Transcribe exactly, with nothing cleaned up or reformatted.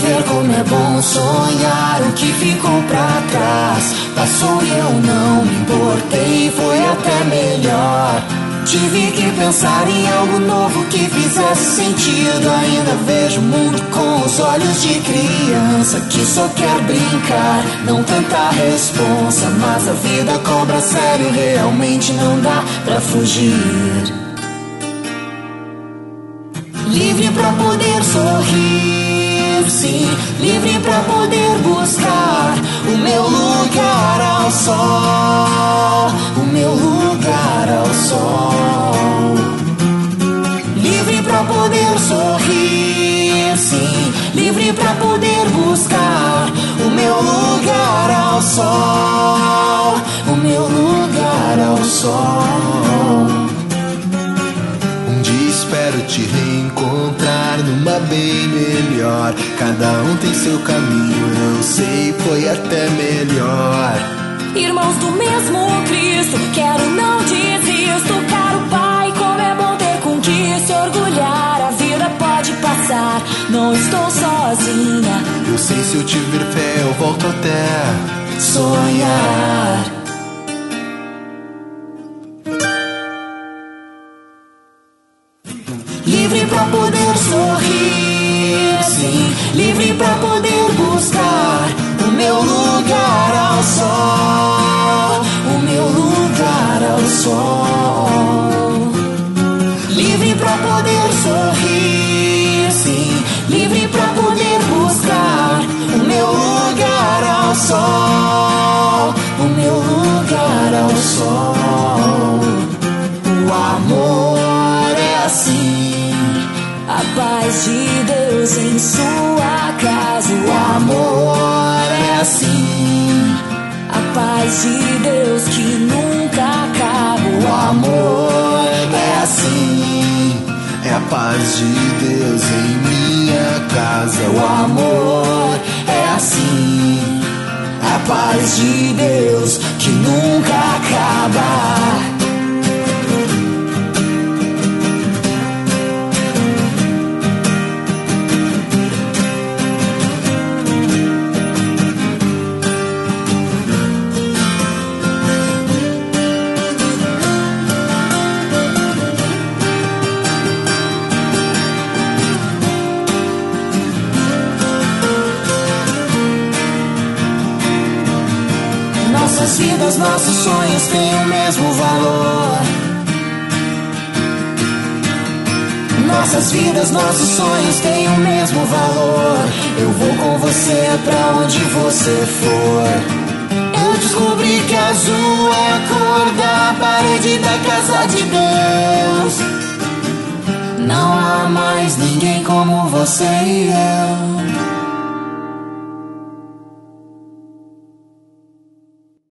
ver como é bom sonhar. O que ficou pra trás passou e eu não me importei, foi até melhor. Tive que pensar em algo novo que fizesse sentido. Ainda vejo o mundo com os olhos de criança que só quer brincar, não tanta responsa. Mas a vida cobra sério, realmente não dá pra fugir. Livre pra poder sorrir, sim. Livre pra poder buscar o meu lugar ao sol, o meu lugar ao sol. Livre pra poder sorrir, sim. Livre pra poder buscar o meu lugar ao sol, o meu lugar ao sol. Um dia espero te reencontrar numa bem melhor. Cada um tem seu caminho, eu sei, foi até melhor. Irmãos do mesmo Cristo, quero não desisto. Caro Pai, como é bom ter com que se orgulhar. A vida pode passar, não estou sozinha. Eu sei, se eu tiver fé eu volto até sonhar. Livre pra poder sorrir, sim. Livre pra poder buscar o meu lugar ao sol, o meu lugar ao sol. Livre pra poder sorrir, sim. Livre pra poder buscar o meu lugar ao sol, o meu lugar ao sol. O amor é assim, a paz de Deus em sua casa. O amor é assim, a paz de Deus que nunca acaba. O amor é assim, é a paz de Deus em minha casa. O amor é assim, a paz de Deus que nunca acaba. Nossas vidas, nossos sonhos têm o mesmo valor. Nossas vidas, nossos sonhos têm o mesmo valor. Eu vou com você pra onde você for. Eu descobri que azul é a cor da parede da casa de Deus. Não há mais ninguém como você e eu.